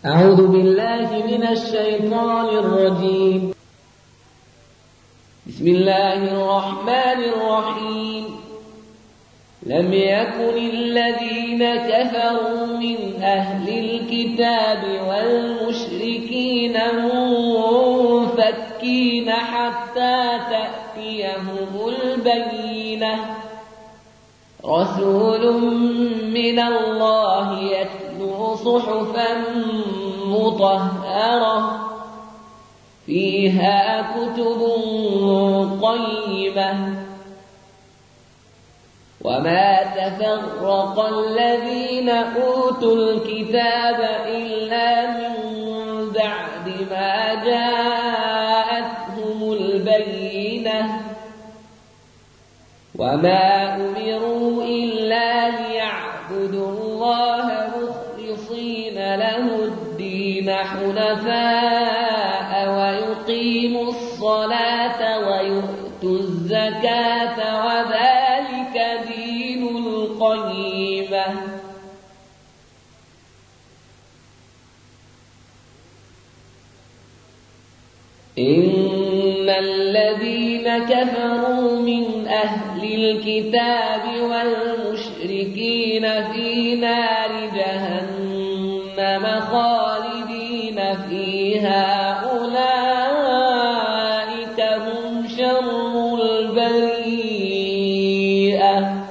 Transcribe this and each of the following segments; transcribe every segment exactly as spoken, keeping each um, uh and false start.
أعوذ بالله من الشيطان الرجيم. بسم الله الرحمن الرحيم. لم يكن الذين كفروا من أهل الكتاب والمشركين منفكين حتى تأتيهم البينة، رسول من الله يتلو صحفا مطهرة فيها كتب قيمة. وما تفرق الذين أوتوا الكتاب إلا من بعد ما جاءتهم البينة، وما أمروا إلا ليعبدوا الله مخلصين له الدين حنفاء ويقيموا الصلاة ويؤتوا الزكاة وذلك دين القيمة. إن الذين كفروا من أهل الكتاب والمشركين في نار جهنم خالدين فيها أولئك هم شر البرية.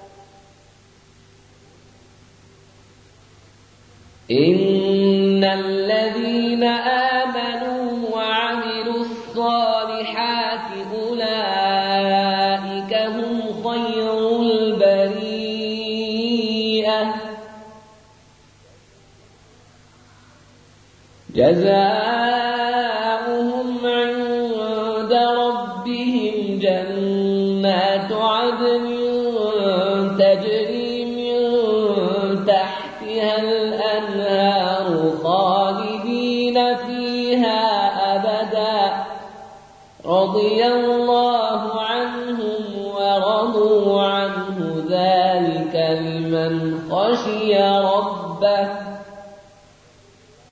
إن الذين آمنوا وعملوا الصالحات أولئك هم خير البرية. جزاؤهم عند ربهم جنات عدن تجري من تحتها الأنهار خالدين فيها أبدا، رضي الله عنهم ورضوا عنه، ذلك لمن خشي ربه.